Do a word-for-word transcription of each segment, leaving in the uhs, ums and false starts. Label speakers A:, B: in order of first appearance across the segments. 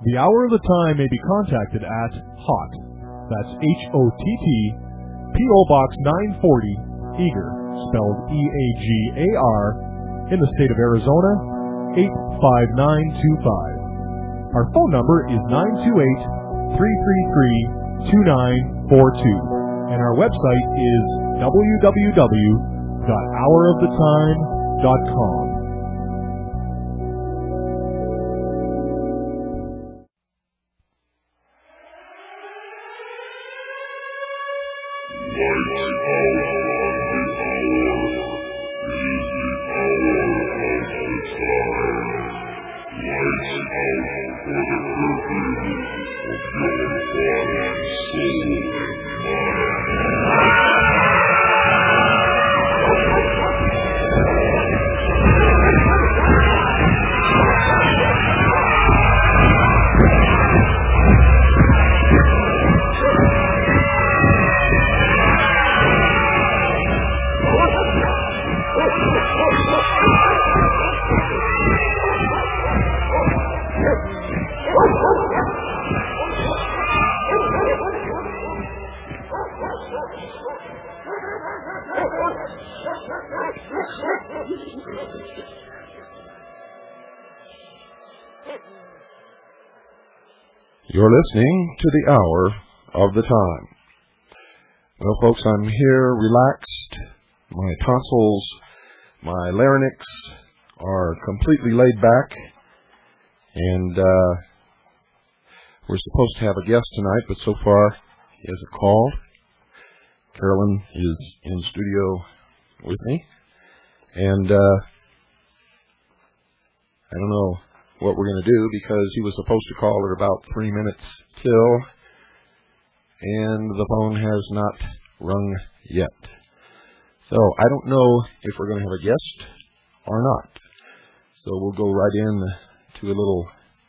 A: The Hour of the Time may be contacted at HOTT, that's H O T T, P O Box nine forty, Eagar, spelled E A G A R, in the state of Arizona, eight five nine two five. Our phone number is nine two eight, three three three, two nine four two, and our website is w w w dot hour of the time dot com.
B: You're listening to the Hour of the Time. Well, folks, I'm here relaxed. My tonsils, my larynx are completely laid back. And uh, we're supposed to have a guest tonight, but so far he hasn't called. Carolyn is in studio with me. And uh, I don't know what we're going to do, because he was supposed to call at about three minutes till, and the phone has not rung yet. So I don't know if we're going to have a guest or not. So we'll go right in to a little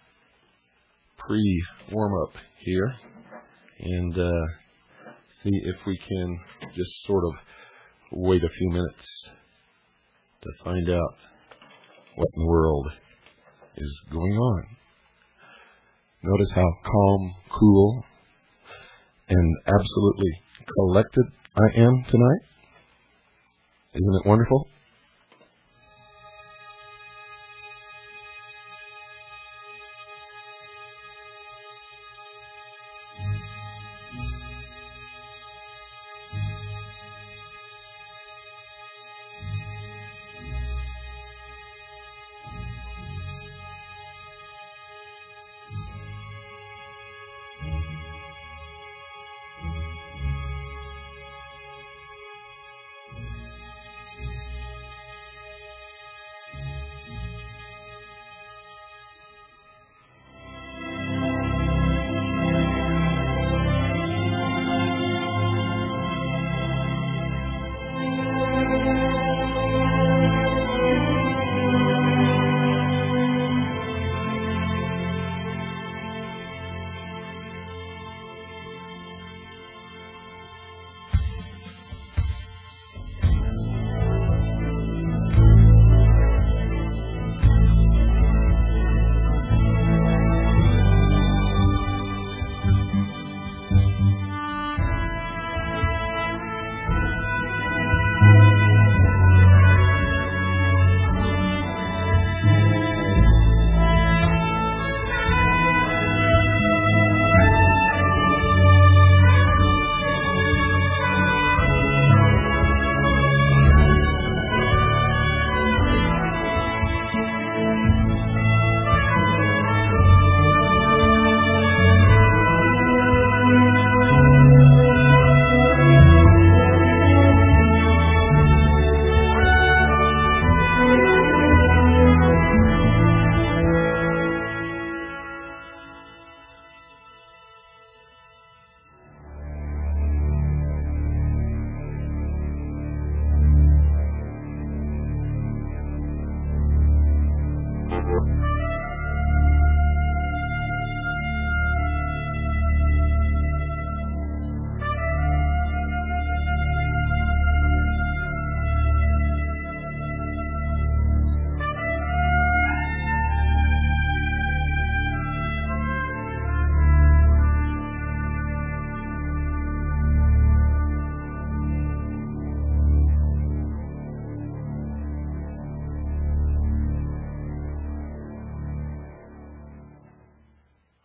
B: pre-warm-up here and uh, see if we can just sort of wait a few minutes to find out what in the world is going on. Notice how calm, cool, and absolutely collected I am tonight. Isn't it wonderful?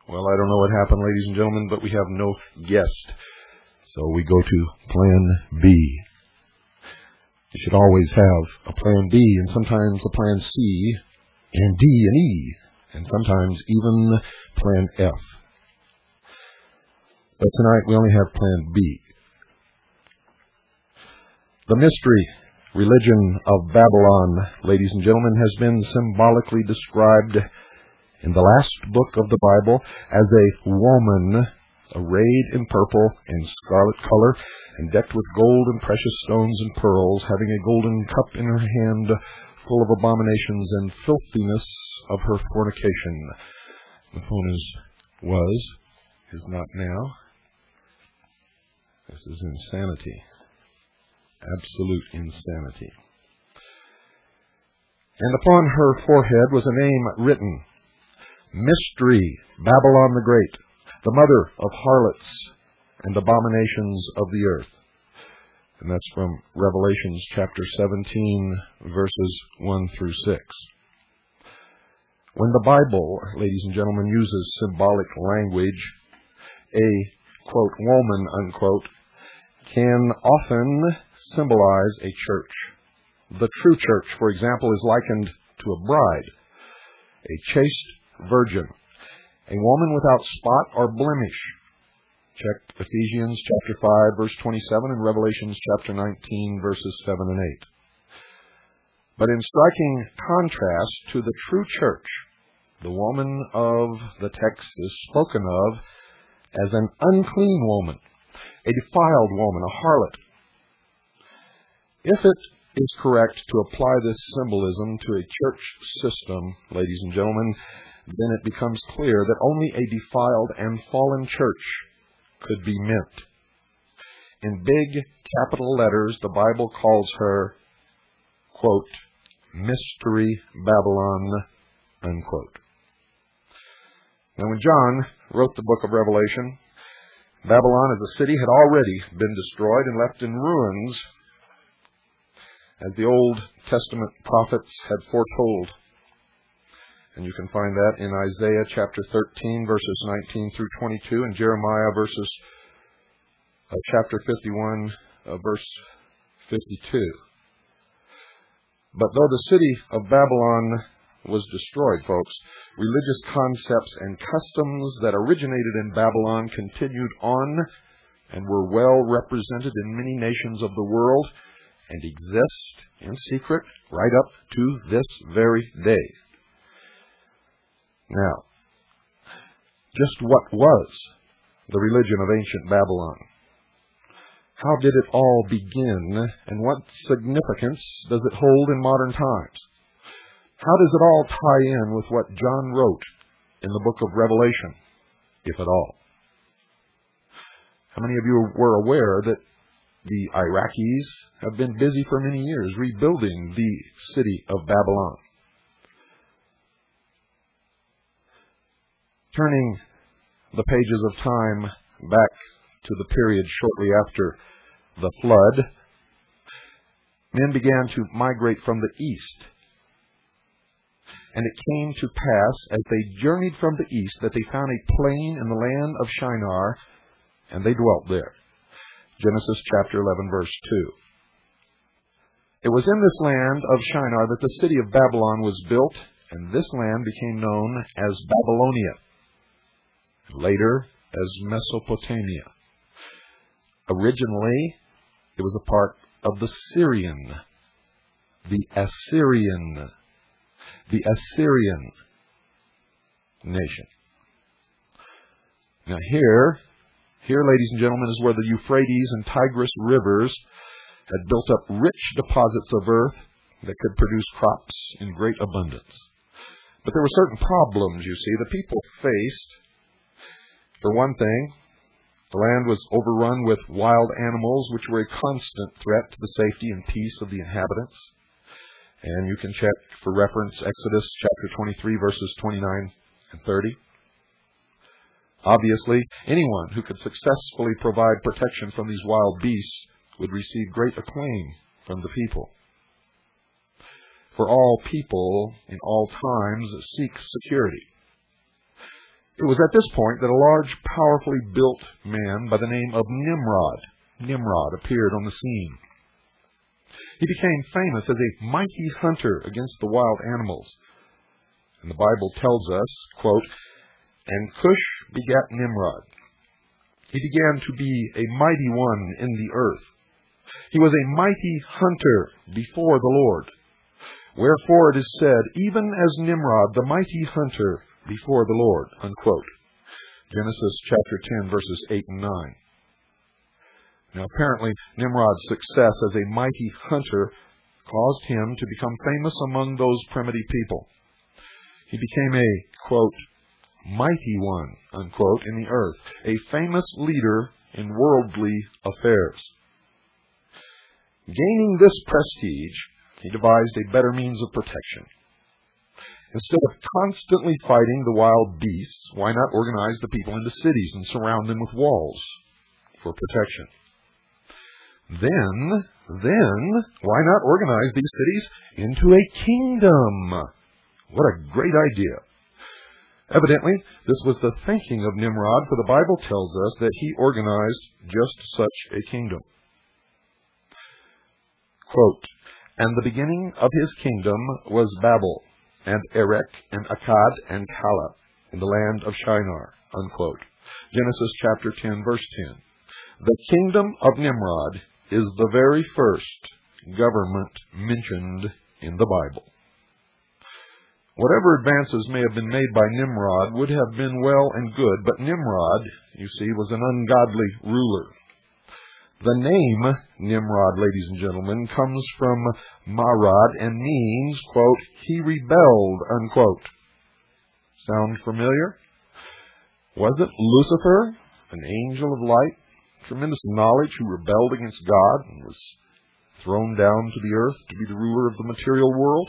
B: Well, I don't know what happened, ladies and gentlemen, but we have no guest. So we go to Plan B. You should always have a Plan B, and sometimes a Plan C, and D and E, and sometimes even Plan F. But tonight we only have Plan B. The mystery religion of Babylon, ladies and gentlemen, has been symbolically described in the last book of the Bible as a woman arrayed in purple and scarlet color and decked with gold and precious stones and pearls, having a golden cup in her hand full of abominations and filthiness of her fornication. The phone is was, is not now. This is insanity. Absolute insanity. And upon her forehead was a name written, Mystery, Babylon the Great, the mother of harlots and abominations of the earth. And that's from Revelations chapter seventeen, verses one through six. When the Bible, ladies and gentlemen, uses symbolic language, a, quote, woman, unquote, can often symbolize a church. The true church, for example, is likened to a bride, a chaste virgin, a woman without spot or blemish. Check Ephesians chapter five, verse twenty-seven, and Revelations chapter nineteen, verses seven and eight. But in striking contrast to the true church, the woman of the text is spoken of as an unclean woman, a defiled woman, a harlot. If it is correct to apply this symbolism to a church system, ladies and gentlemen, then it becomes clear that only a defiled and fallen church could be meant. In big capital letters, the Bible calls her, quote, Mystery Babylon, unquote. Now, when John wrote the book of Revelation, Babylon as a city had already been destroyed and left in ruins, as the Old Testament prophets had foretold. And you can find that in Isaiah chapter thirteen, verses nineteen through twenty-two, and Jeremiah verses uh, chapter fifty-one, uh, verse fifty-two. But though the city of Babylon was destroyed, folks, religious concepts and customs that originated in Babylon continued on and were well represented in many nations of the world and exist in secret right up to this very day. Now, just what was the religion of ancient Babylon? How did it all begin, and what significance does it hold in modern times? How does it all tie in with what John wrote in the book of Revelation, if at all? How many of you were aware that the Iraqis have been busy for many years rebuilding the city of Babylon? Turning the pages of time back to the period shortly after the flood, men began to migrate from the east. And it came to pass, as they journeyed from the east, that they found a plain in the land of Shinar, and they dwelt there. Genesis chapter eleven, verse two. It was in this land of Shinar that the city of Babylon was built, and this land became known as Babylonia, later as Mesopotamia. Originally, it was a part of the Syrian, the Assyrian, the Assyrian nation. Now here, here, ladies and gentlemen, is where the Euphrates and Tigris rivers had built up rich deposits of earth that could produce crops in great abundance. But there were certain problems, you see, the people faced. For one thing, the land was overrun with wild animals, which were a constant threat to the safety and peace of the inhabitants. And you can check for reference Exodus chapter twenty-three, verses twenty-nine and thirty. Obviously, anyone who could successfully provide protection from these wild beasts would receive great acclaim from the people. For all people in all times seek security. It was at this point that a large, powerfully built man by the name of Nimrod, Nimrod appeared on the scene. He became famous as a mighty hunter against the wild animals. And the Bible tells us, quote, "And Cush begat Nimrod. He began to be a mighty one in the earth. He was a mighty hunter before the Lord. Wherefore it is said, even as Nimrod, the mighty hunter before the Lord," unquote. Genesis chapter ten, verses eight and nine. Now apparently, Nimrod's success as a mighty hunter caused him to become famous among those primitive people. He became a, quote, "mighty one," unquote, in the earth, a famous leader in worldly affairs. Gaining this prestige, he devised a better means of protection. Instead of constantly fighting the wild beasts, why not organize the people into cities and surround them with walls for protection? Then, then, why not organize these cities into a kingdom? What a great idea. Evidently, this was the thinking of Nimrod, for the Bible tells us that he organized just such a kingdom. Quote, "And the beginning of his kingdom was Babel, and Erech, and Akkad, and Calneh, in the land of Shinar," unquote. Genesis chapter ten, verse ten. The kingdom of Nimrod is the very first government mentioned in the Bible. Whatever advances may have been made by Nimrod would have been well and good, but Nimrod, you see, was an ungodly ruler. The name Nimrod, ladies and gentlemen, comes from Marad and means, quote, "he rebelled," unquote. Sound familiar? Was it Lucifer, an angel of light, tremendous knowledge, who rebelled against God and was thrown down to the earth to be the ruler of the material world?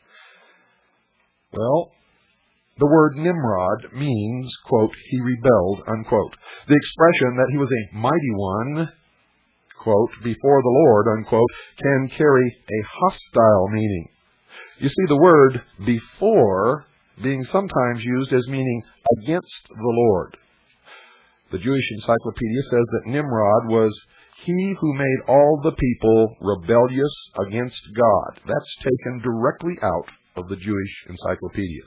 B: Well, the word Nimrod means, quote, "he rebelled," unquote. The expression that he was a mighty one, quote, "before the Lord," unquote, can carry a hostile meaning. You see, the word "before" being sometimes used as meaning against the Lord. The Jewish Encyclopedia says that Nimrod was he who made all the people rebellious against God. That's taken directly out of the Jewish Encyclopedia.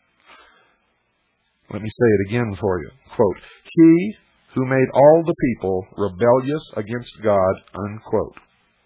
B: Let me say it again for you. Quote, "he who made all the people rebellious against God," unquote.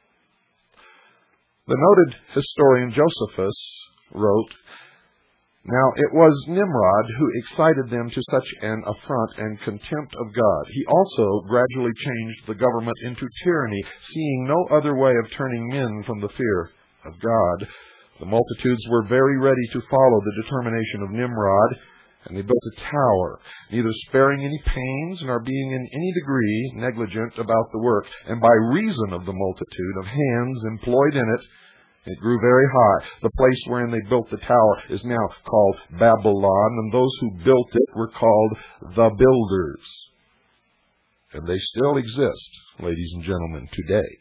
B: The noted historian Josephus wrote, "Now it was Nimrod who excited them to such an affront and contempt of God. He also gradually changed the government into tyranny, seeing no other way of turning men from the fear of God. The multitudes were very ready to follow the determination of Nimrod, and they built a tower, neither sparing any pains nor being in any degree negligent about the work. And by reason of the multitude of hands employed in it, it grew very high. The place wherein they built the tower is now called Babylon, and those who built it were called the builders." And they still exist, ladies and gentlemen, today.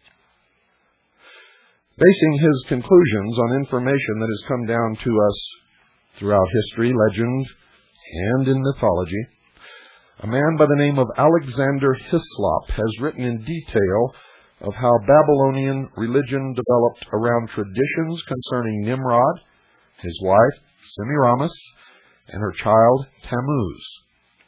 B: Basing his conclusions on information that has come down to us throughout history, legend, and in mythology, a man by the name of Alexander Hislop has written in detail of how Babylonian religion developed around traditions concerning Nimrod, his wife Semiramis, and her child Tammuz.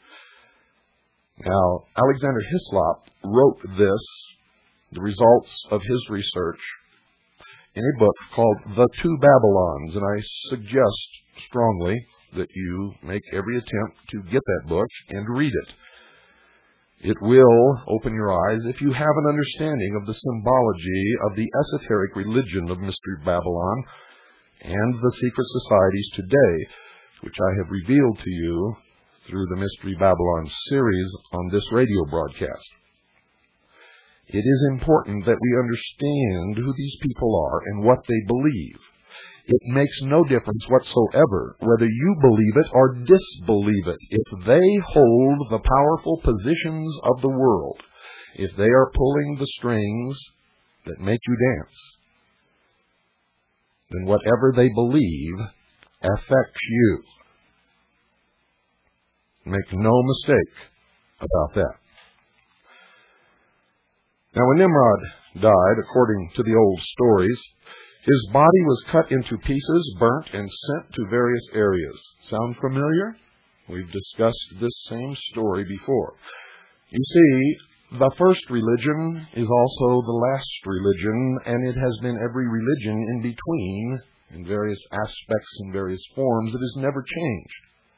B: Now, Alexander Hislop wrote this, the results of his research, in a book called The Two Babylons, and I suggest strongly that you make every attempt to get that book and read it. It will open your eyes if you have an understanding of the symbology of the esoteric religion of Mystery Babylon and the secret societies today, which I have revealed to you through the Mystery Babylon series on this radio broadcast. It is important that we understand who these people are and what they believe. It makes no difference whatsoever whether you believe it or disbelieve it. If they hold the powerful positions of the world, if they are pulling the strings that make you dance, then whatever they believe affects you. Make no mistake about that. Now, when Nimrod died, according to the old stories, his body was cut into pieces, burnt, and sent to various areas. Sound familiar? We've discussed this same story before. You see, the first religion is also the last religion, and it has been every religion in between, in various aspects and various forms. It has never changed.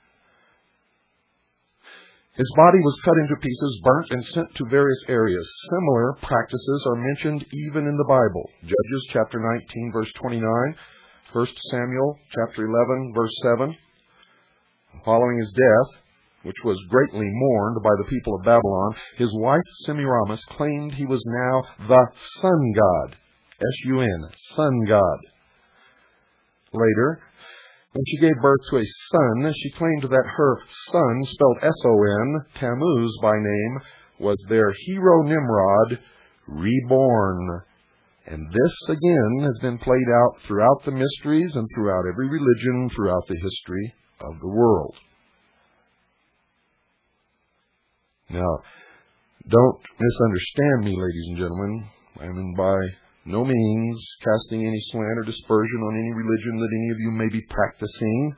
B: His body was cut into pieces, burnt, and sent to various areas. Similar practices are mentioned even in the Bible. Judges chapter nineteen, verse twenty-nine, First Samuel chapter eleven, verse seven. Following his death, which was greatly mourned by the people of Babylon, his wife Semiramis claimed he was now the sun god, S U N, sun god. Later, when she gave birth to a son, she claimed that her son, spelled S O N, Tammuz by name, was their hero Nimrod, reborn. And this, again, has been played out throughout the mysteries and throughout every religion throughout the history of the world. Now, don't misunderstand me, ladies and gentlemen. I am by no means casting any slant or dispersion on any religion that any of you may be practicing.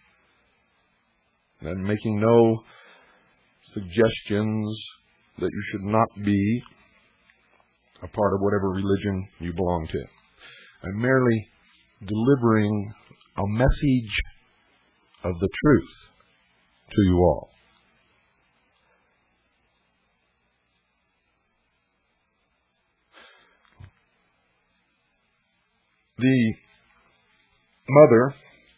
B: And making no suggestions that you should not be a part of whatever religion you belong to. I'm merely delivering a message of the truth to you all. The mother,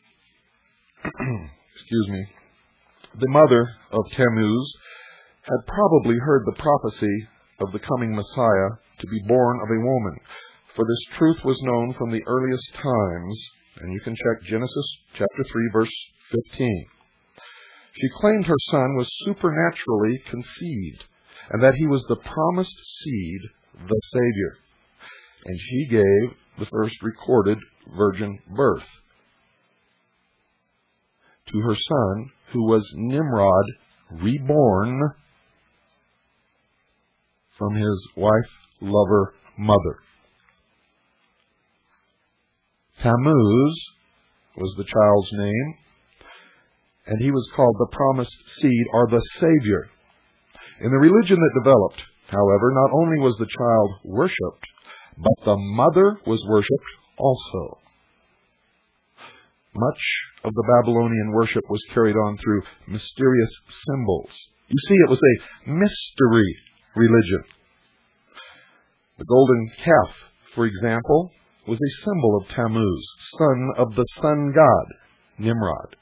B: excuse me, the mother of Tammuz had probably heard the prophecy of the coming Messiah to be born of a woman, for this truth was known from the earliest times, and you can check Genesis chapter three, verse fifteen. She claimed her son was supernaturally conceived, and that he was the promised seed, the Savior, and she gave the first recorded virgin birth to her son, who was Nimrod, reborn from his wife, lover, mother. Tammuz was the child's name, and he was called the promised seed, or the Savior. In the religion that developed, however, not only was the child worshipped, but the mother was worshipped also. Much of the Babylonian worship was carried on through mysterious symbols. You see, it was a mystery religion. The golden calf, for example, was a symbol of Tammuz, son of the sun god, Nimrod.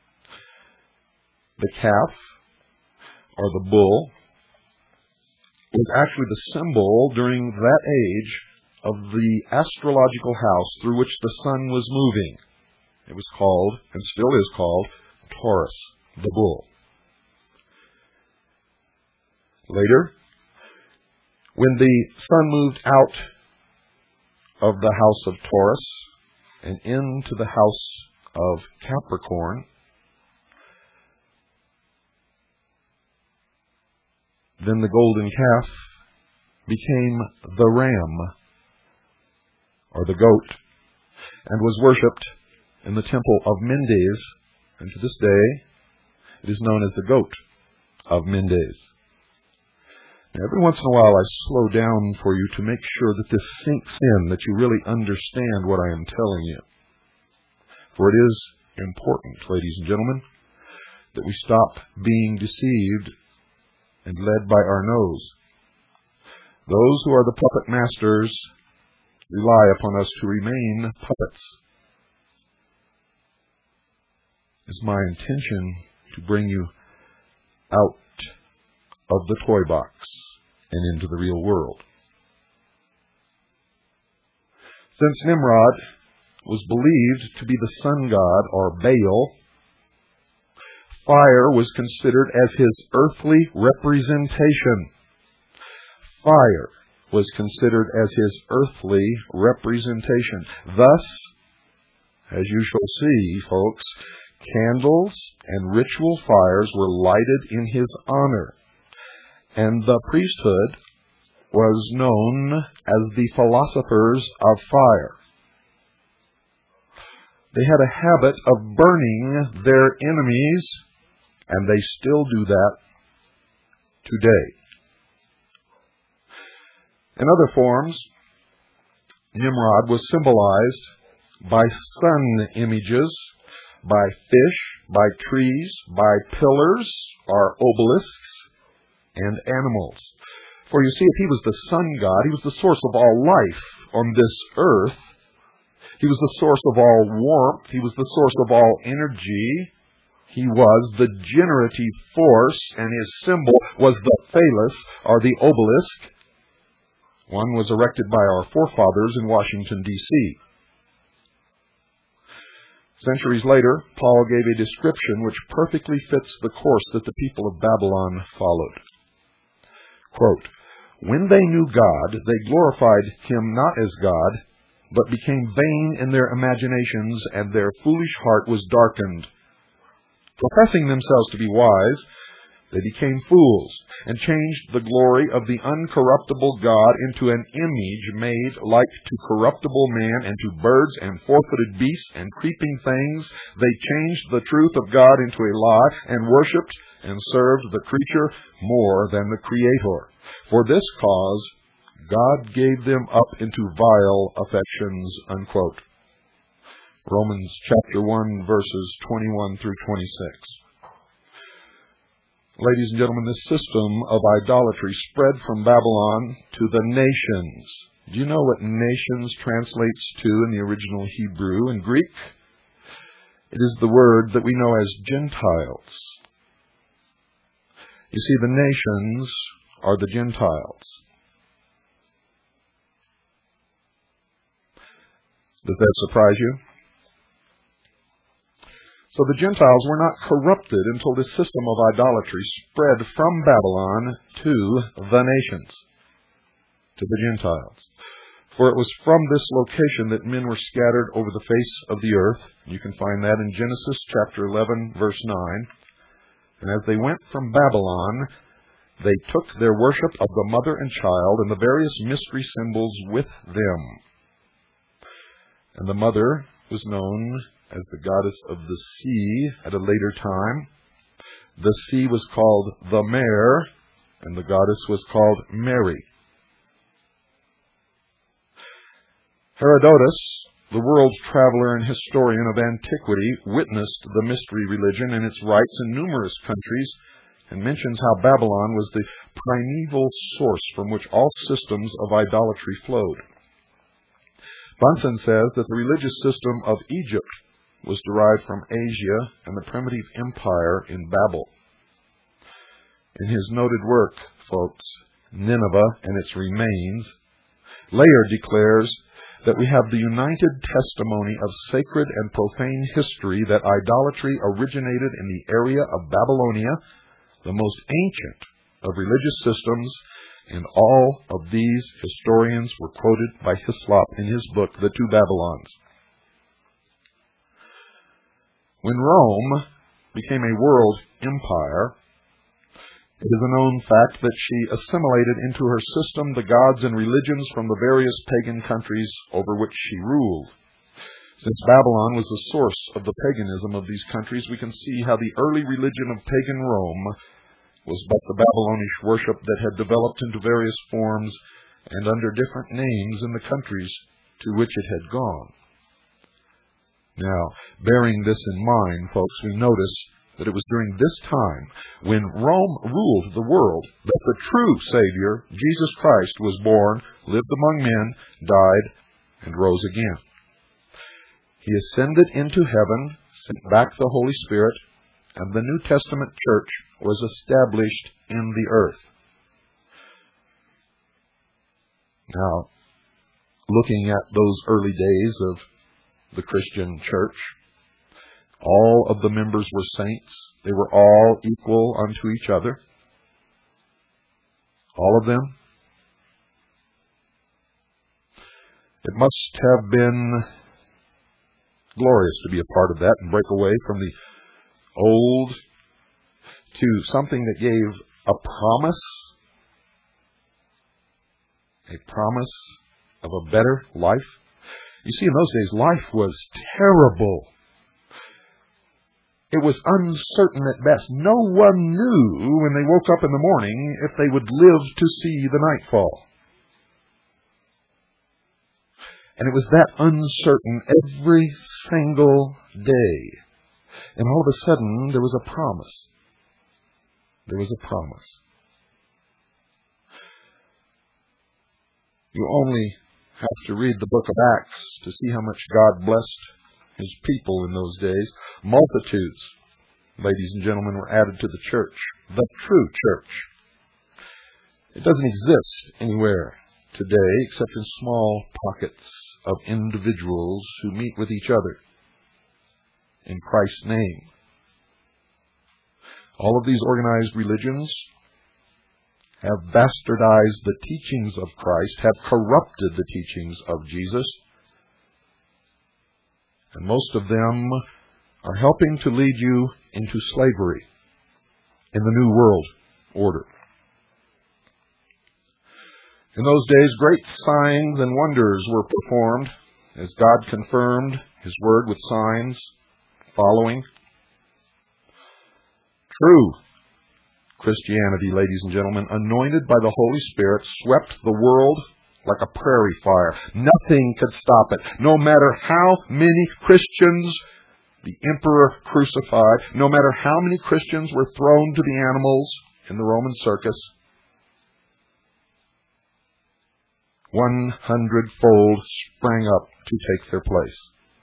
B: The calf, or the bull, was actually the symbol during that age of the astrological house through which the sun was moving. It was called, and still is called, Taurus, the bull. Later, when the sun moved out of the house of Taurus and into the house of Capricorn, then the golden calf became the ram, or the goat, and was worshipped in the temple of Mendes, and to this day it is known as the goat of Mendes. Now, every once in a while I slow down for you to make sure that this sinks in, that you really understand what I am telling you. For it is important, ladies and gentlemen, that we stop being deceived and led by our nose. Those who are the puppet masters rely upon us to remain puppets. It's my intention to bring you out of the toy box and into the real world. Since Nimrod was believed to be the sun god, or Baal, fire was considered as his earthly representation. Fire was considered as his earthly representation. Thus, as you shall see, folks, Candles and ritual fires were lighted in his honor, and the priesthood was known as the philosophers of fire. They had a habit of burning their enemies, and they still do that today. In other forms, Nimrod was symbolized by sun images, by fish, by trees, by pillars or obelisks, and animals. For you see, if he was the sun god, he was the source of all life on this earth. He was the source of all warmth. He was the source of all energy. He was the generative force, and his symbol was the phallus, or the obelisk. One was erected by our forefathers in Washington, D C Centuries later, Paul gave a description which perfectly fits the course that the people of Babylon followed. Quote, "When they knew God, they glorified him not as God, but became vain in their imaginations, and their foolish heart was darkened. Professing themselves to be wise, they became fools, and changed the glory of the uncorruptible God into an image made like to corruptible man, and to birds and four-footed beasts and creeping things. They changed the truth of God into a lie, and worshipped and served the creature more than the Creator. For this cause God gave them up into vile affections." Unquote. Romans chapter one, verses twenty-one through twenty-six. Ladies and gentlemen, this system of idolatry spread from Babylon to the nations. Do you know what nations translates to in the original Hebrew and Greek? It is the word that we know as Gentiles. You see, the nations are the Gentiles. Does that surprise you? So the Gentiles were not corrupted until this system of idolatry spread from Babylon to the nations, to the Gentiles. For it was from this location that men were scattered over the face of the earth. You can find that in Genesis chapter eleven, verse nine. And as they went from Babylon, they took their worship of the mother and child and the various mystery symbols with them. And the mother was known as the goddess of the sea at a later time. The sea was called the Mare, and the goddess was called Mary. Herodotus, the world's traveler and historian of antiquity, witnessed the mystery religion and its rites in numerous countries, and mentions how Babylon was the primeval source from which all systems of idolatry flowed. Bunsen says that the religious system of Egypt was derived from Asia and the primitive empire in Babel. In his noted work, folks, Nineveh and its Remains, Layard declares that we have the united testimony of sacred and profane history that idolatry originated in the area of Babylonia, the most ancient of religious systems, and all of these historians were quoted by Hislop in his book, The Two Babylons. When Rome became a world empire, it is a known fact that she assimilated into her system the gods and religions from the various pagan countries over which she ruled. Since Babylon was the source of the paganism of these countries, we can see how the early religion of pagan Rome was but the Babylonish worship that had developed into various forms and under different names in the countries to which it had gone. Now, bearing this in mind, folks, we notice that it was during this time, when Rome ruled the world, that the true Savior, Jesus Christ, was born, lived among men, died, and rose again. He ascended into heaven, sent back the Holy Spirit, and the New Testament church was established in the earth. Now, looking at those early days of the Christian church, all of the members were saints. They were all equal unto each other. All of them. It must have been glorious to be a part of that and break away from the old to something that gave a promise, a promise of a better life. You see, in those days, life was terrible. It was uncertain at best. No one knew when they woke up in the morning if they would live to see the nightfall. And it was that uncertain every single day. And all of a sudden, there was a promise. There was a promise. You only have to read the book of Acts to see how much God blessed His people in those days. Multitudes, ladies and gentlemen, were added to the church, the true church. It doesn't exist anywhere today except in small pockets of individuals who meet with each other in Christ's name. All of these organized religions have bastardized the teachings of Christ, have corrupted the teachings of Jesus, and most of them are helping to lead you into slavery in the New World Order. In those days, great signs and wonders were performed as God confirmed His word with signs following. True Christianity, ladies and gentlemen, anointed by the Holy Spirit, swept the world like a prairie fire. Nothing could stop it. No matter how many Christians the emperor crucified, no matter how many Christians were thrown to the animals in the Roman circus, one hundredfold sprang up to take their place.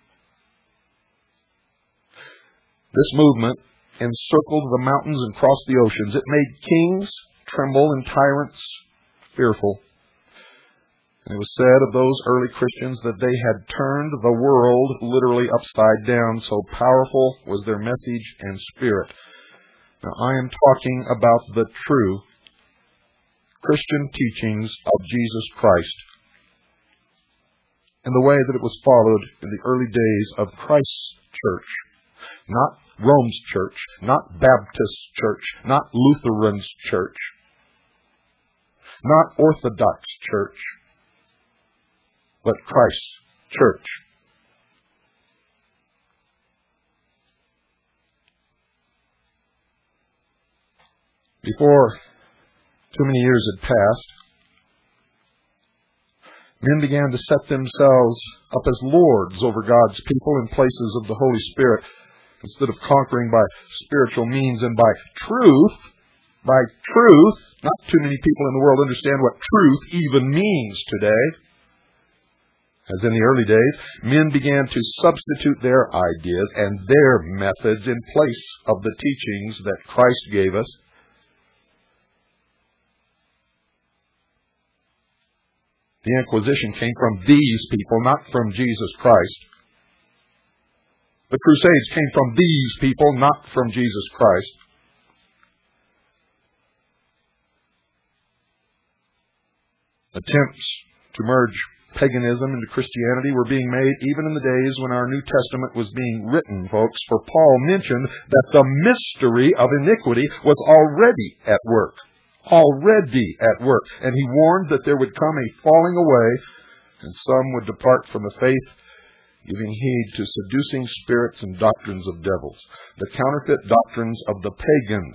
B: This movement encircled the mountains and crossed the oceans. It made kings tremble and tyrants fearful. And it was said of those early Christians that they had turned the world literally upside down, so powerful was their message and spirit. Now, I am talking about the true Christian teachings of Jesus Christ and the way that it was followed in the early days of Christ's church. Not Rome's church, not Baptist church, not Lutheran's church, not Orthodox church, but Christ's church. Before too many years had passed, men began to set themselves up as lords over God's people in places of the Holy Spirit. Instead of conquering by spiritual means and by truth, by truth, not too many people in the world understand what truth even means today. As in the early days, men began to substitute their ideas and their methods in place of the teachings that Christ gave us. The Inquisition came from these people, not from Jesus Christ. The Crusades came from these people, not from Jesus Christ. Attempts to merge paganism into Christianity were being made even in the days when our New Testament was being written, folks, for Paul mentioned that the mystery of iniquity was already at work. Already at work. And he warned that there would come a falling away, and some would depart from the faith, giving heed to seducing spirits and doctrines of devils, the counterfeit doctrines of the pagans.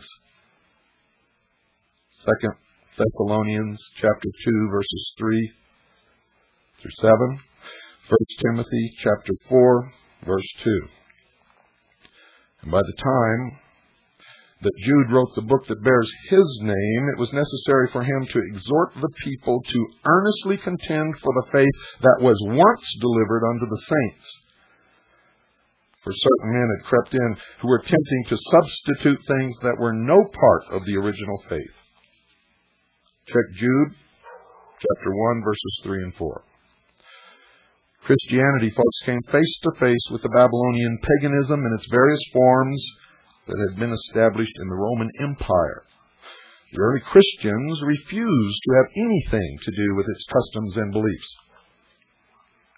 B: Second Thessalonians chapter two, verses three through seven. First Timothy chapter four, verse two. And by the time that Jude wrote the book that bears his name, it was necessary for him to exhort the people to earnestly contend for the faith that was once delivered unto the saints. For certain men had crept in who were attempting to substitute things that were no part of the original faith. Check Jude chapter one, verses three and four. Christianity, folks, came face to face with the Babylonian paganism in its various forms that had been established in the Roman Empire. The early Christians refused to have anything to do with its customs and beliefs.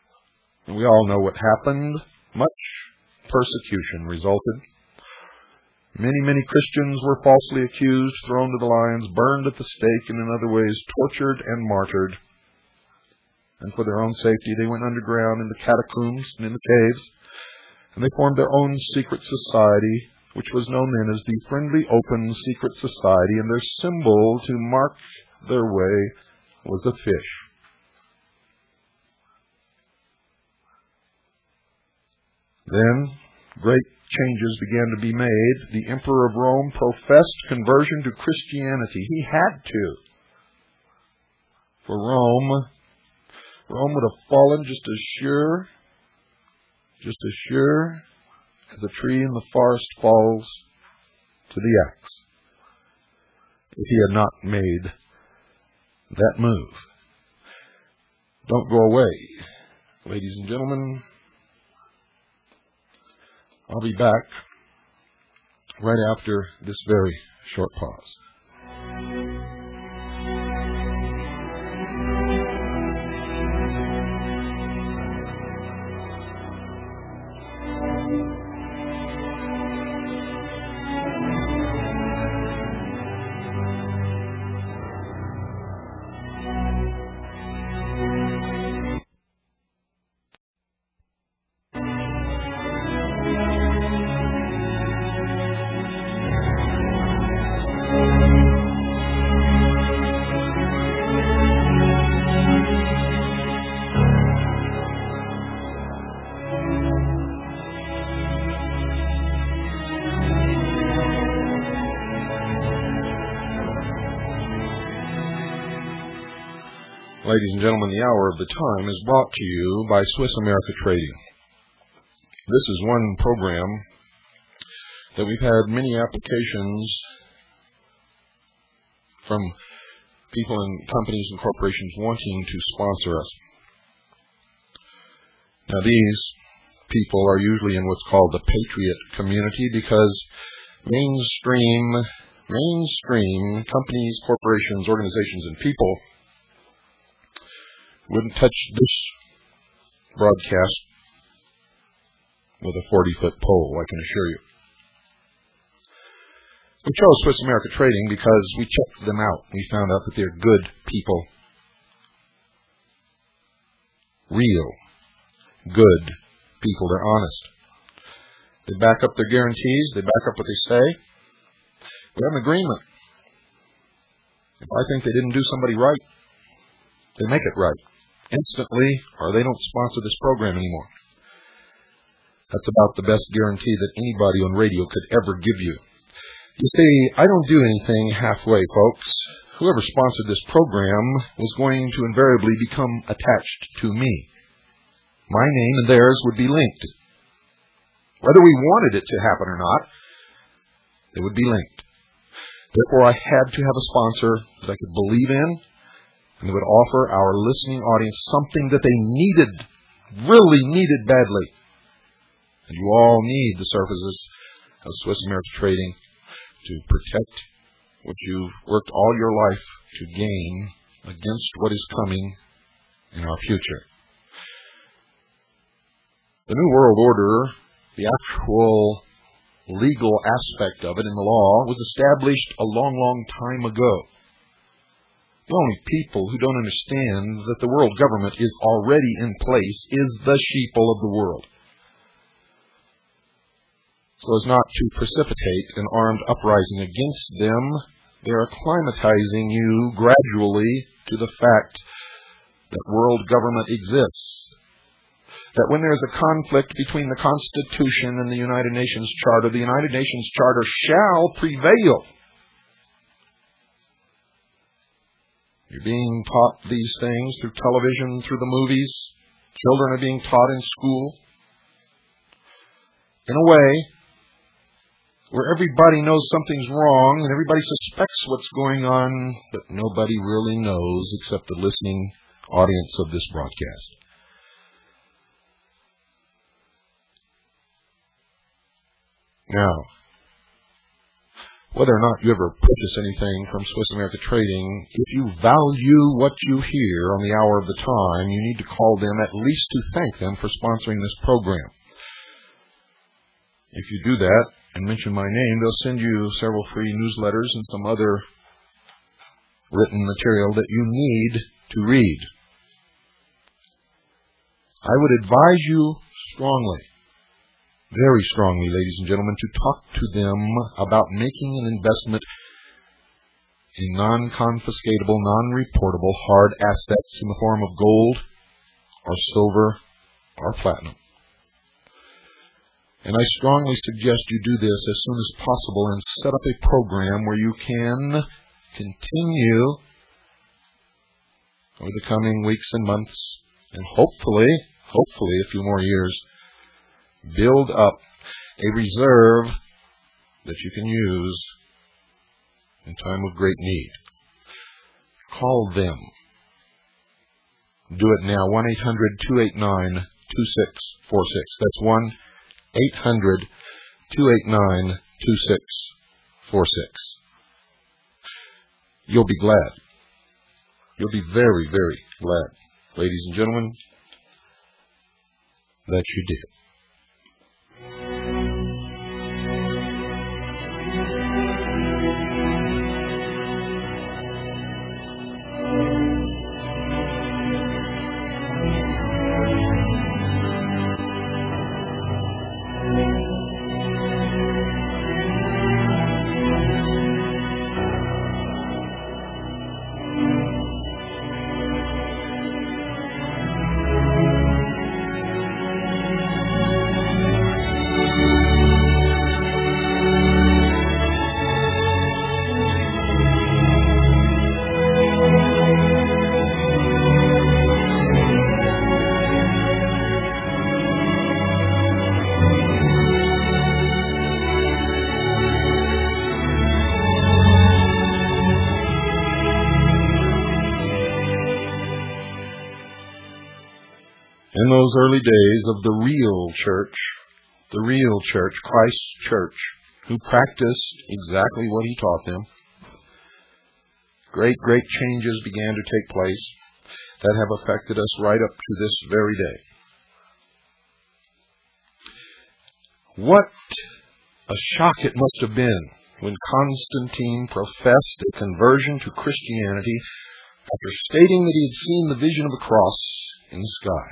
B: And we all know what happened. Much persecution resulted. Many, many Christians were falsely accused, thrown to the lions, burned at the stake, and in other ways tortured and martyred. And for their own safety, they went underground in the catacombs and in the caves, and they formed their own secret society, which was known then as the Friendly Open Secret Society, and their symbol to mark their way was a fish. Then great changes began to be made. The Emperor of Rome professed conversion to Christianity. He had to. For Rome, Rome would have fallen just as sure, just as sure as a tree in the forest falls to the axe, if he had not made that move. Don't go away, ladies and gentlemen. I'll be back right after this very short pause. Ladies and gentlemen, the hour of the time is brought to you by Swiss America Trading. This is one program that we've had many applications from people and companies and corporations wanting to sponsor us. Now, these people are usually in what's called the patriot community because mainstream, mainstream companies, corporations, organizations, and people wouldn't touch this broadcast with a forty-foot pole, I can assure you. We chose Swiss America Trading because we checked them out. We found out that they're good people. Real, good people. They're honest. They back up their guarantees. They back up what they say. We have an agreement. If I think they didn't do somebody right, they make it right instantly, or they don't sponsor this program anymore. That's about the best guarantee that anybody on radio could ever give you. You see, I don't do anything halfway, folks. Whoever sponsored this program was going to invariably become attached to me. My name and theirs would be linked. Whether we wanted it to happen or not, they would be linked. Therefore, I had to have a sponsor that I could believe in, and that would offer our listening audience something that they needed, really needed badly. And you all need the services of Swiss America Trading to protect what you've worked all your life to gain against what is coming in our future. The New World Order, the actual legal aspect of it in the law, was established a long, long time ago. The only people who don't understand that the world government is already in place is the sheeple of the world. So as not to precipitate an armed uprising against them, they are acclimatizing you gradually to the fact that world government exists. That when there is a conflict between the Constitution and the United Nations Charter, the United Nations Charter shall prevail. You're being taught these things through television, through the movies. Children are being taught in school. In a way where everybody knows something's wrong and everybody suspects what's going on, but nobody really knows except the listening audience of this broadcast. Now, whether or not you ever purchase anything from Swiss America Trading, if you value what you hear on the hour of the time, you need to call them at least to thank them for sponsoring this program. If you do that, and mention my name, they'll send you several free newsletters and some other written material that you need to read. I would advise you strongly, very strongly, ladies and gentlemen, to talk to them about making an investment in non-confiscatable, non-reportable hard assets in the form of gold or silver or platinum. And I strongly suggest you do this as soon as possible and set up a program where you can continue over the coming weeks and months, and hopefully, hopefully a few more years, build up a reserve that you can use in time of great need. Call them. Do it now, one eight hundred, two eight nine, two six four six. That's one eight hundred, two eight nine, two six four six. You'll be glad. You'll be very, very glad, ladies and gentlemen, that you did. In those early days of the real church, the real church, Christ's church, who practiced exactly what he taught them, great, great changes began to take place that have affected us right up to this very day. What a shock it must have been when Constantine professed a conversion to Christianity after stating that he had seen the vision of a cross in the sky.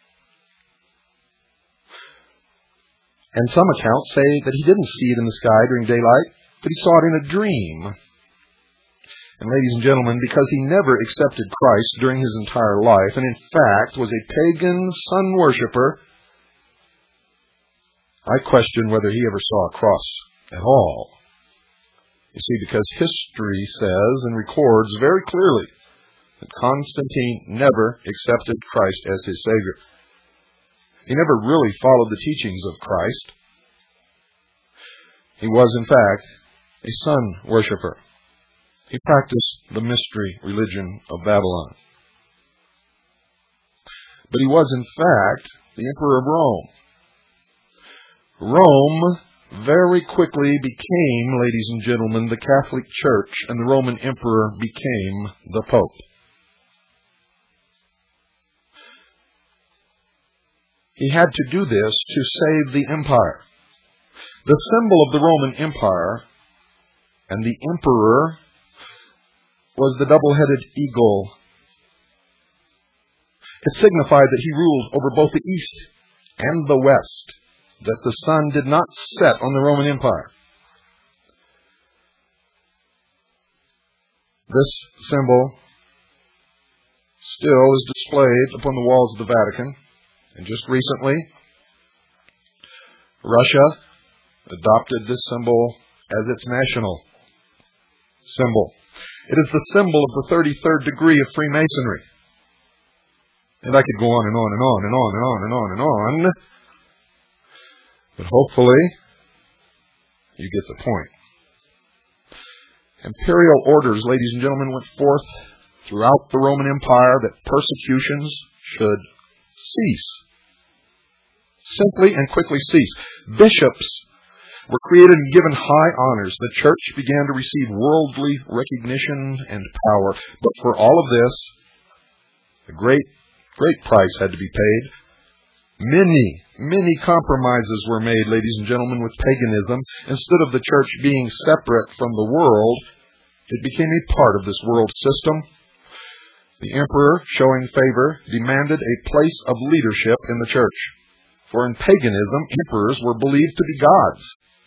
B: And some accounts say that he didn't see it in the sky during daylight, but he saw it in a dream. And ladies and gentlemen, because he never accepted Christ during his entire life, and in fact was a pagan sun worshiper, I question whether he ever saw a cross at all. You see, because history says and records very clearly that Constantine never accepted Christ as his Savior. He never really followed the teachings of Christ. He was, in fact, a sun worshiper. He practiced the mystery religion of Babylon. But he was, in fact, the Emperor of Rome. Rome very quickly became, ladies and gentlemen, the Catholic Church, and the Roman Emperor became the Pope. He had to do this to save the empire. The symbol of the Roman Empire and the emperor was the double-headed eagle. It signified that he ruled over both the east and the west, that the sun did not set on the Roman Empire. This symbol still is displayed upon the walls of the Vatican. And just recently, Russia adopted this symbol as its national symbol. It is the symbol of the thirty-third degree of Freemasonry. And I could go on and on and on and on and on and on and on. But hopefully, you get the point. Imperial orders, ladies and gentlemen, went forth throughout the Roman Empire that persecutions should cease. Simply and quickly cease. Bishops were created and given high honors. The church began to receive worldly recognition and power. But for all of this, a great, great price had to be paid. Many, many compromises were made, ladies and gentlemen, with paganism. Instead of the church being separate from the world, it became a part of this world system. The emperor, showing favor, demanded a place of leadership in the church. For in paganism, emperors were believed to be gods.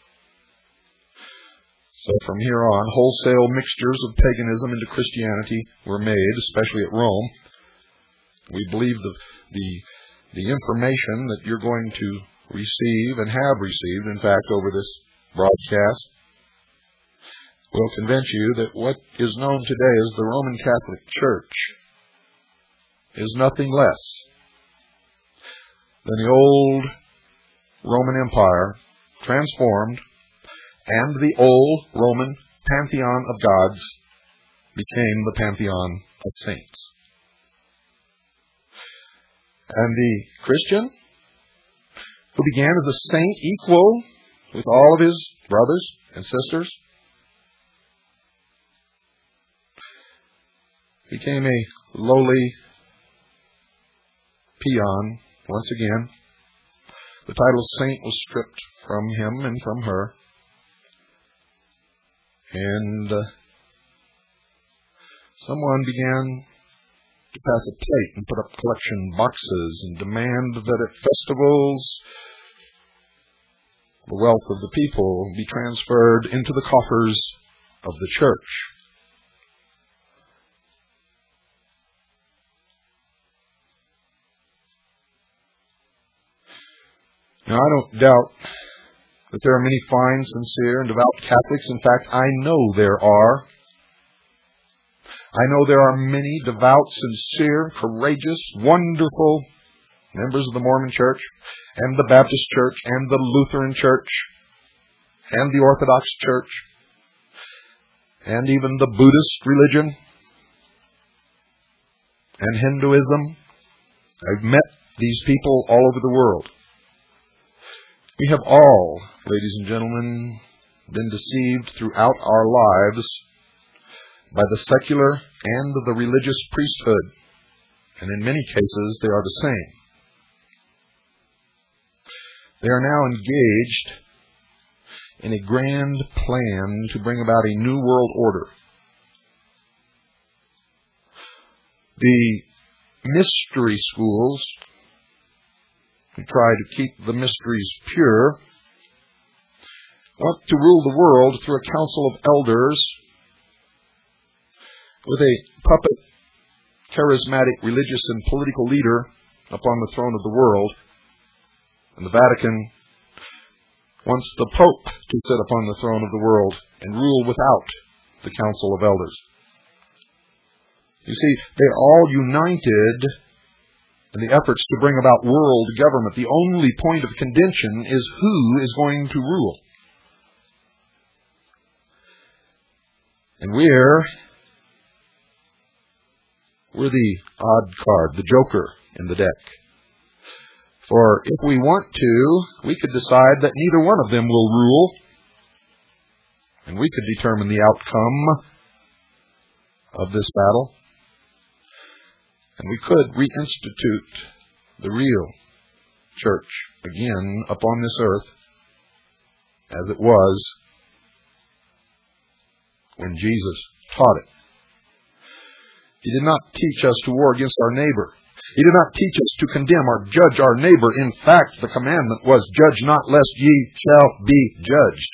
B: So from here on, wholesale mixtures of paganism into Christianity were made, especially at Rome. We believe the, the, the information that you're going to receive and have received, in fact, over this broadcast, will convince you that what is known today as the Roman Catholic Church is nothing less than the old Roman Empire transformed, and the old Roman pantheon of gods became the pantheon of saints. And the Christian, who began as a saint equal with all of his brothers and sisters, became a lowly peon once again. The title saint was stripped from him and from her. And uh, someone began to pass a plate and put up collection boxes and demand that at festivals the wealth of the people be transferred into the coffers of the church. Now, I don't doubt that there are many fine, sincere, and devout Catholics. In fact, I know there are. I know there are many devout, sincere, courageous, wonderful members of the Mormon Church, and the Baptist Church, and the Lutheran Church, and the Orthodox Church, and even the Buddhist religion, and Hinduism. I've met these people all over the world. We have all, ladies and gentlemen, been deceived throughout our lives by the secular and the religious priesthood, and in many cases they are the same. They are now engaged in a grand plan to bring about a new world order. The mystery schools, who try to keep the mysteries pure, want to rule the world through a council of elders with a puppet, charismatic, religious, and political leader upon the throne of the world. And the Vatican wants the Pope to sit upon the throne of the world and rule without the council of elders. You see, they're all united in the efforts to bring about world government. The only point of contention is who is going to rule. And we're, we're the odd card, the joker in the deck. For if we want to, we could decide that neither one of them will rule, and we could determine the outcome of this battle. And we could reinstitute the real church again upon this earth as it was when Jesus taught it. He did not teach us to war against our neighbor. He did not teach us to condemn or judge our neighbor. In fact, the commandment was, "Judge not, lest ye shall be judged."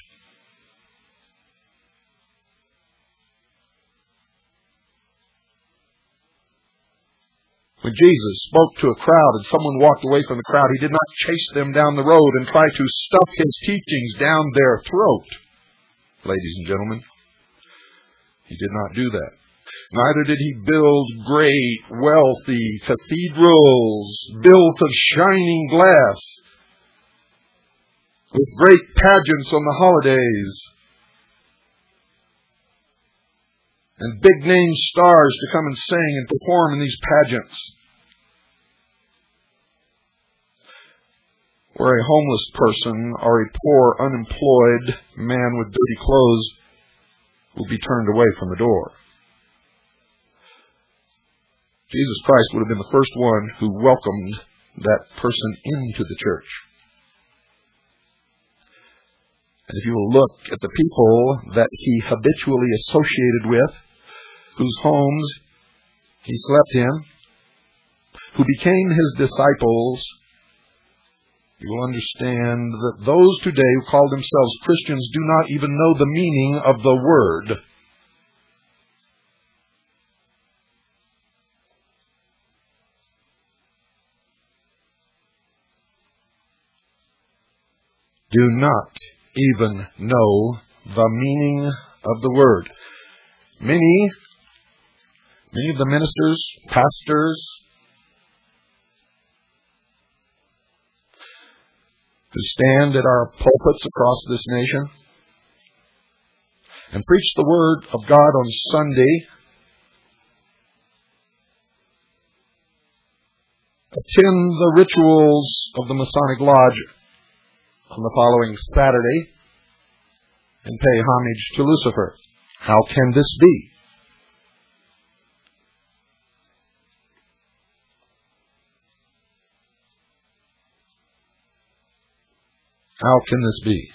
B: When Jesus spoke to a crowd and someone walked away from the crowd, He did not chase them down the road and try to stuff His teachings down their throat. Ladies and gentlemen, He did not do that. Neither did He build great, wealthy cathedrals built of shining glass with great pageants on the holidays and big-name stars to come and sing and perform in these pageants, where a homeless person or a poor, unemployed man with dirty clothes will be turned away from the door. Jesus Christ would have been the first one who welcomed that person into the church. And if you will look at the people that he habitually associated with, whose homes he slept in, who became his disciples, you will understand that those today who call themselves Christians do not even know the meaning of the word. Do not even know the meaning of the word. Many, many of the ministers, pastors, who stand at our pulpits across this nation and preach the Word of God on Sunday, attend the rituals of the Masonic Lodge on the following Saturday, and pay homage to Lucifer. How can this be? How can this be?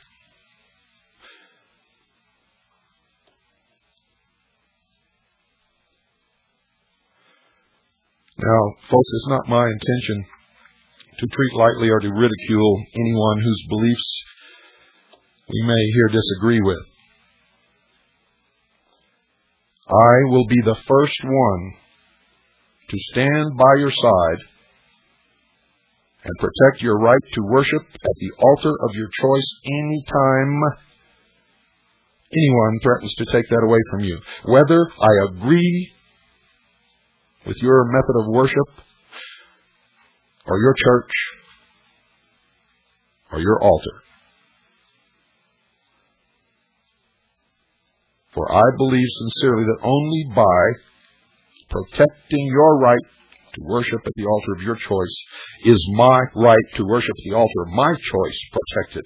B: Now, folks, it's not my intention to treat lightly or to ridicule anyone whose beliefs we may here disagree with. I will be the first one to stand by your side and protect your right to worship at the altar of your choice anytime anyone threatens to take that away from you. Whether I agree with your method of worship, or your church, or your altar. For I believe sincerely that only by protecting your right to worship at the altar of your choice is my right to worship at the altar of my choice protected.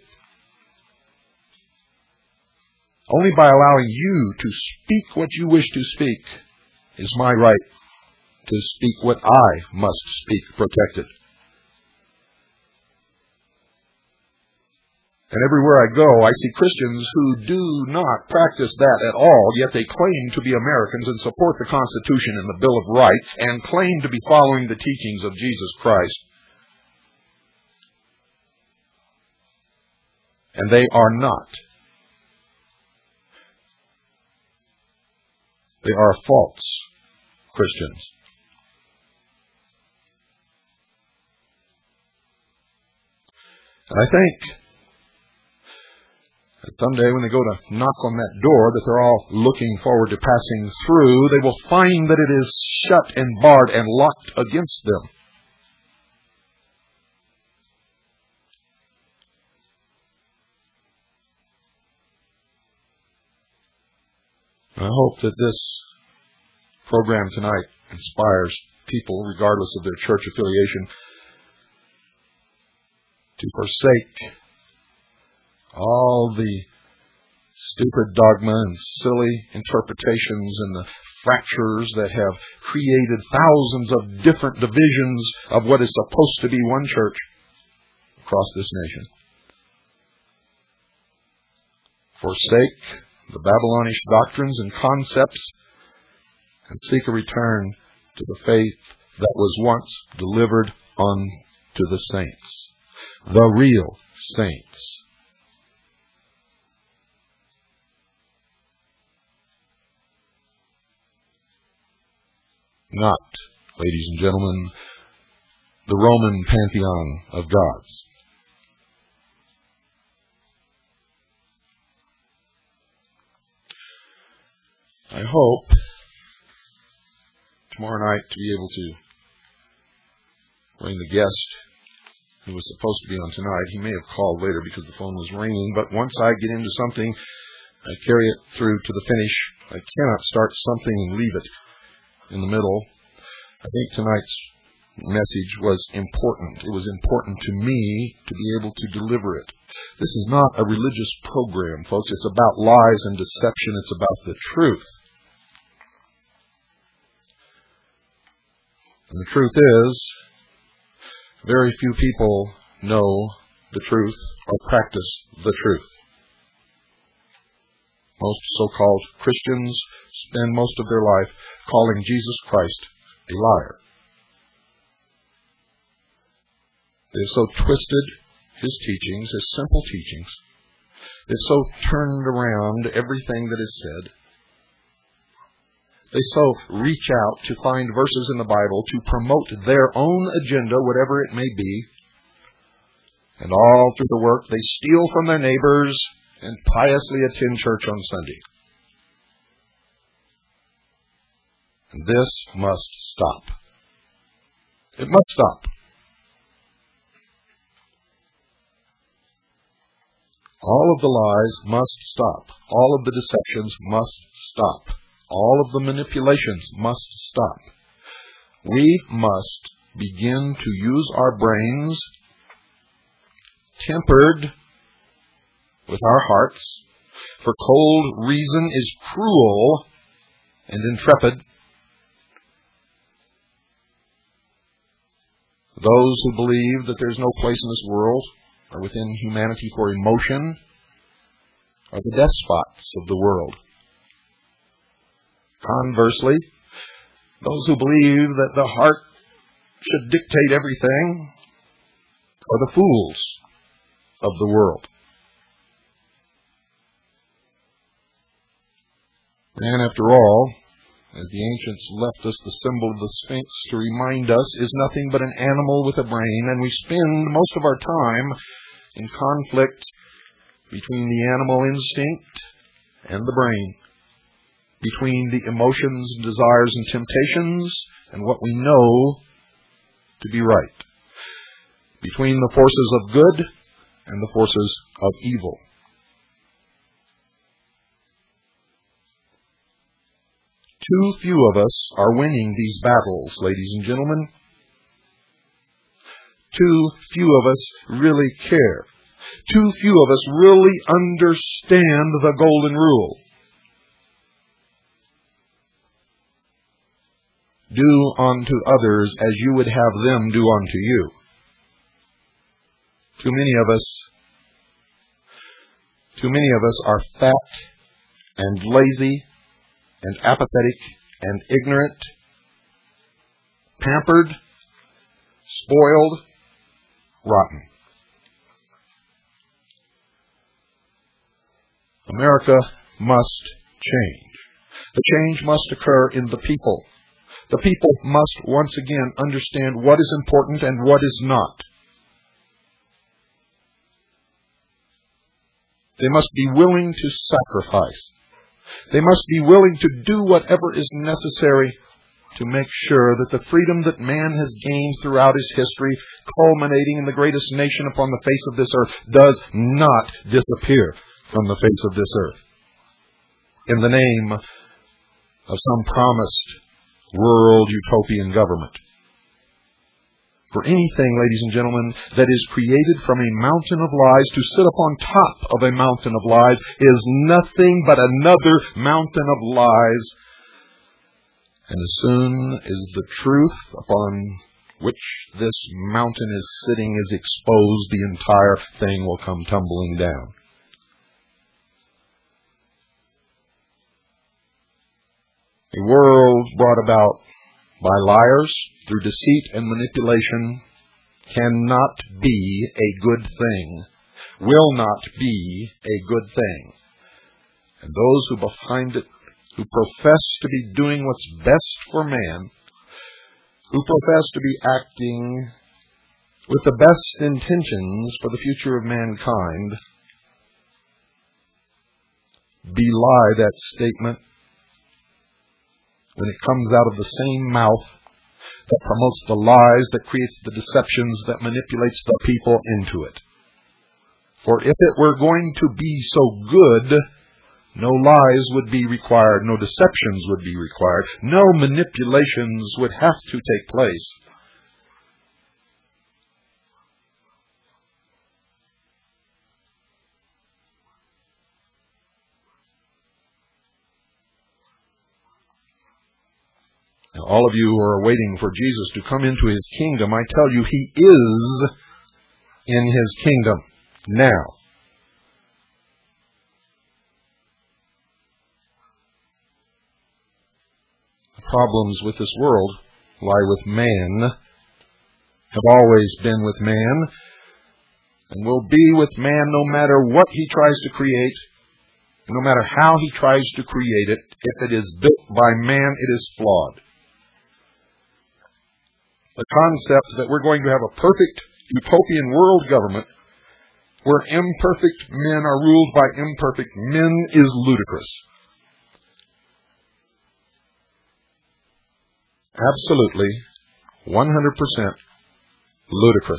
B: Only by allowing you to speak what you wish to speak is my right to speak what I must speak protected. And everywhere I go, I see Christians who do not practice that at all, yet they claim to be Americans and support the Constitution and the Bill of Rights and claim to be following the teachings of Jesus Christ. And they are not. They are false Christians. And I think that someday when they go to knock on that door that they're all looking forward to passing through, they will find that it is shut and barred and locked against them. I hope that this program tonight inspires people, regardless of their church affiliation, to forsake all the stupid dogma and silly interpretations and the fractures that have created thousands of different divisions of what is supposed to be one church across this nation. Forsake the Babylonish doctrines and concepts and seek a return to the faith that was once delivered unto the saints, the real saints. Not, ladies and gentlemen, the Roman pantheon of gods. I hope tomorrow night to be able to bring the guest who was supposed to be on tonight. He may have called later because the phone was ringing, but once I get into something, I carry it through to the finish. I cannot start something and leave it in the middle. I think tonight's message was important. It was important to me to be able to deliver it. This is not a religious program, folks. It's about lies and deception. It's about the truth. And the truth is, Very few people know the truth or practice the truth. Most so-called Christians spend most of their life calling Jesus Christ a liar. They've so twisted his teachings, his simple teachings. They've so turned around everything that is said. They so reach out to find verses in the Bible to promote their own agenda, whatever it may be. And all through the work, they steal from their neighbors and piously attend church on Sunday. And this must stop. It must stop. All of the lies must stop. All of the deceptions must stop. All of the manipulations must stop. We must begin to use our brains, tempered with our hearts, for cold reason is cruel and intrepid. Those who believe that there's no place in this world or within humanity for emotion are the despots of the world. Conversely, those who believe that the heart should dictate everything are the fools of the world. And after all, as the ancients left us the symbol of the Sphinx to remind us, is nothing but an animal with a brain, and we spend most of our time in conflict between the animal instinct and the brain, between the emotions, desires, and temptations and what we know to be right, between the forces of good and the forces of evil. Too few of us are winning these battles, ladies and gentlemen. Too few of us really care. Too few of us really understand the golden rule. Do unto others as you would have them do unto you. Too many of us, too many of us are fat and lazy and apathetic and ignorant, pampered, spoiled, rotten. America must change. The change must occur in the people. The people must once again understand what is important and what is not. They must be willing to sacrifice. They must be willing to do whatever is necessary to make sure that the freedom that man has gained throughout his history, culminating in the greatest nation upon the face of this earth, does not disappear from the face of this earth in the name of some promised world utopian government. For anything, ladies and gentlemen, that is created from a mountain of lies to sit upon top of a mountain of lies is nothing but another mountain of lies. And as soon as the truth upon which this mountain is sitting is exposed, the entire thing will come tumbling down. A world brought about by liars through deceit and manipulation cannot be a good thing, will not be a good thing. And those who behind it, who profess to be doing what's best for man, who profess to be acting with the best intentions for the future of mankind, belie that statement when it comes out of the same mouth that promotes the lies, that creates the deceptions, that manipulates the people into it. For if it were going to be so good, no lies would be required, no deceptions would be required, no manipulations would have to take place. Now all of you who are waiting for Jesus to come into his kingdom, I tell you, he is in his kingdom now. The problems with this world lie with man, have always been with man, and will be with man no matter what he tries to create, no matter how he tries to create it. If it is built by man, it is flawed. The concept that we're going to have a perfect utopian world government where imperfect men are ruled by imperfect men is ludicrous. Absolutely, one hundred percent ludicrous.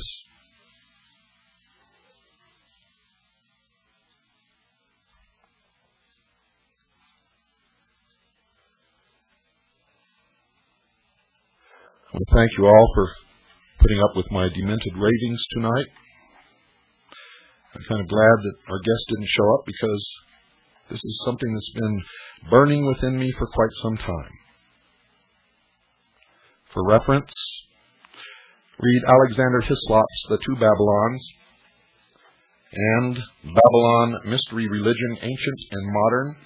B: I want to thank you all for putting up with my demented ravings tonight. I'm kind of glad that our guest didn't show up, because this is something that's been burning within me for quite some time. For reference, read Alexander Hislop's The Two Babylons and Babylon, Mystery Religion, Ancient and Modern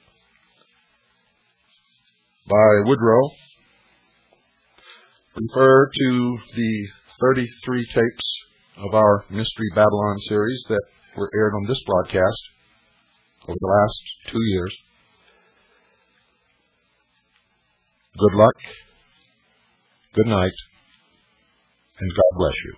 B: by Woodrow. Refer to the thirty-three tapes of our Mystery Babylon series that were aired on this broadcast over the last two years. Good luck, good night, and God bless you.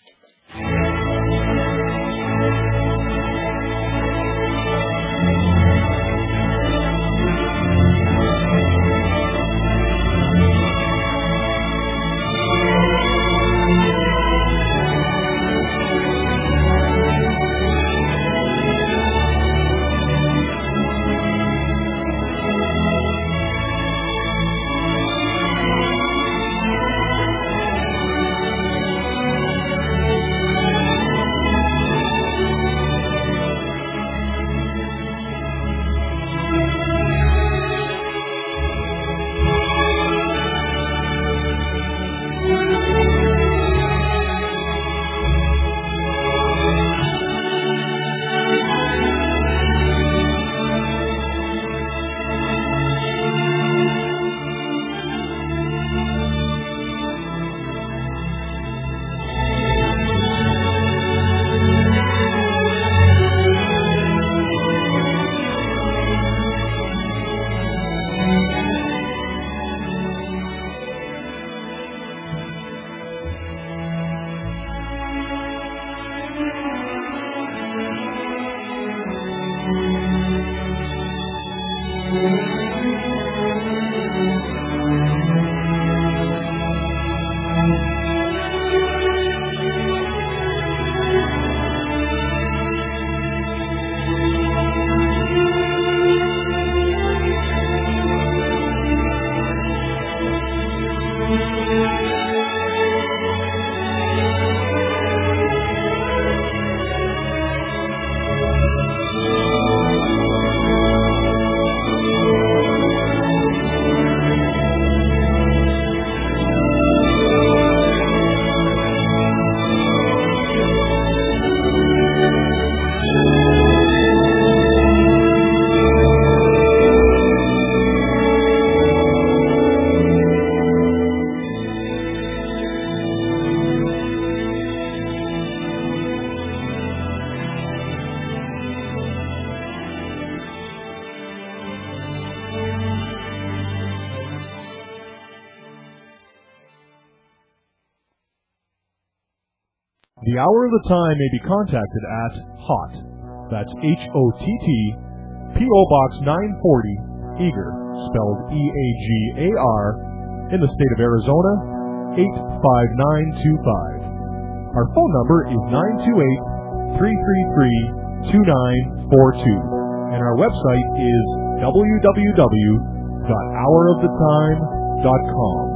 A: The Hour of the Time may be contacted at HOTT, that's H O T T, P O Box nine forty, Eagar, spelled E A G A R, in the state of Arizona, eight five nine two five. Our phone number is nine two eight, three three three, two nine four two, and our website is w w w dot hour of the time dot com.